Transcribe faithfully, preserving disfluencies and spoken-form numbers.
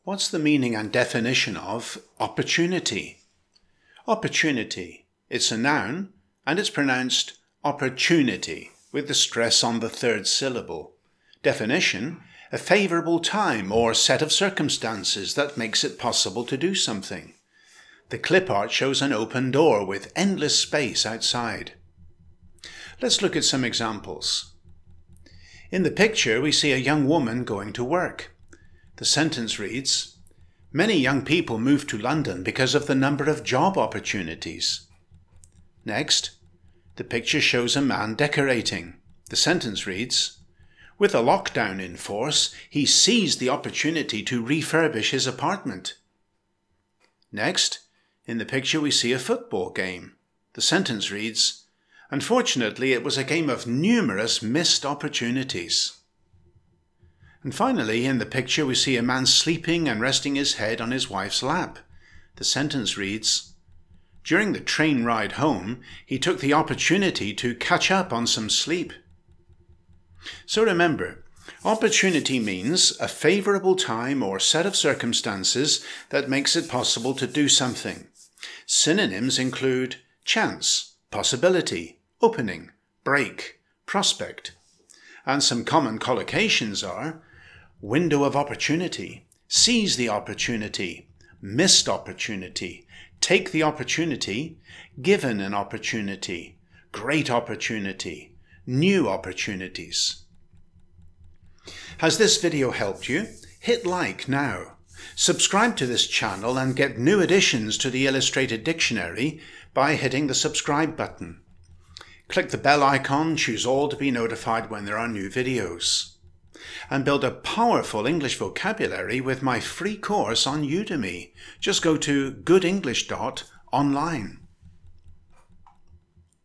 What's the meaning and definition of opportunity? Opportunity. It's a noun and it's pronounced opportunity with the stress on the third syllable. Definition: a favourable time or set of circumstances that makes it possible to do something. The clip art shows an open door with endless space outside. Let's look at some examples. In the picture we see a young woman going to work. The sentence reads, "Many young people move to London because of the number of job opportunities." Next, the picture shows a man decorating. The sentence reads, "With a lockdown in force, he seized the opportunity to refurbish his apartment." Next, in the picture we see a football game. The sentence reads, "Unfortunately, it was a game of numerous missed opportunities." And finally, in the picture we see a man sleeping and resting his head on his wife's lap. The sentence reads, "During the train ride home, he took the opportunity to catch up on some sleep." So remember, opportunity means a favourable time or set of circumstances that makes it possible to do something. Synonyms include chance, possibility, opening, break, prospect. And some common collocations are window of opportunity, seize the opportunity, missed opportunity, take the opportunity, given an opportunity, great opportunity, new opportunities. Has this video helped you? Hit like now. Subscribe to this channel and get new additions to the Illustrated Dictionary by hitting the subscribe button. Click the bell icon, choose all to be notified when there are new videos. And build a powerful English vocabulary with my free course on Udemy. Just go to good english dot online.